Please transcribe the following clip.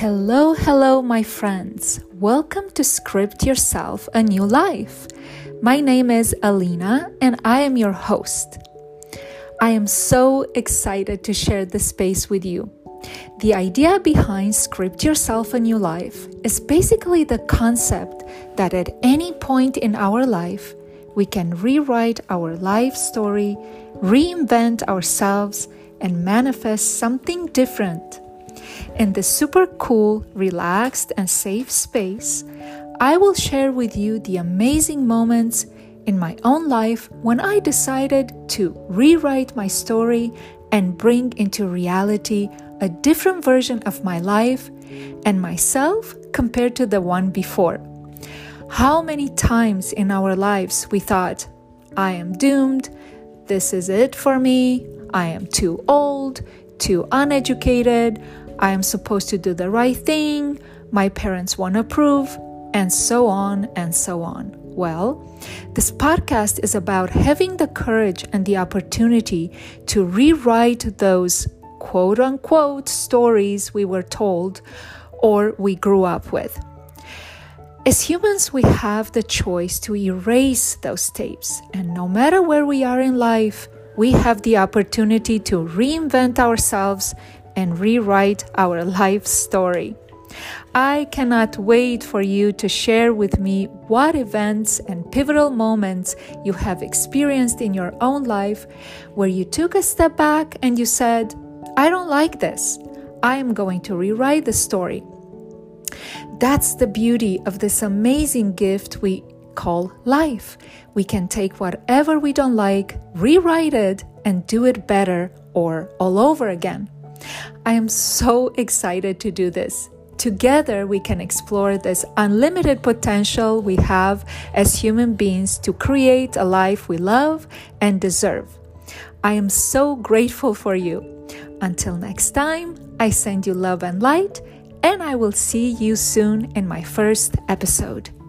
Hello, hello, my friends. Welcome to Script Yourself a New Life. My name is Alina and I am your host. I am so excited to share this space with you. The idea behind Script Yourself a New Life is basically the concept that at any point in our life, we can rewrite our life story, reinvent ourselves, and manifest something different. In this super cool, relaxed, and safe space, I will share with you the amazing moments in my own life when I decided to rewrite my story and bring into reality a different version of my life and myself compared to the one before. How many times in our lives we thought, I am doomed, this is it for me, I am too old, too uneducated, I am supposed to do the right thing, my parents won't approve, and so on and so on. Well, this podcast is about having the courage and the opportunity to rewrite those quote-unquote stories we were told or we grew up with. As humans, we have the choice to erase those tapes, and no matter where we are in life, we have the opportunity to reinvent ourselves and rewrite our life story. I cannot wait for you to share with me what events and pivotal moments you have experienced in your own life where you took a step back and you said, I don't like this. I am going to rewrite the story. That's the beauty of this amazing gift we call life. We can take whatever we don't like, rewrite it, and do it better or all over again. I am so excited to do this. Together, we can explore this unlimited potential we have as human beings to create a life we love and deserve. I am so grateful for you. Until next time, I send you love and light, and I will see you soon in my first episode.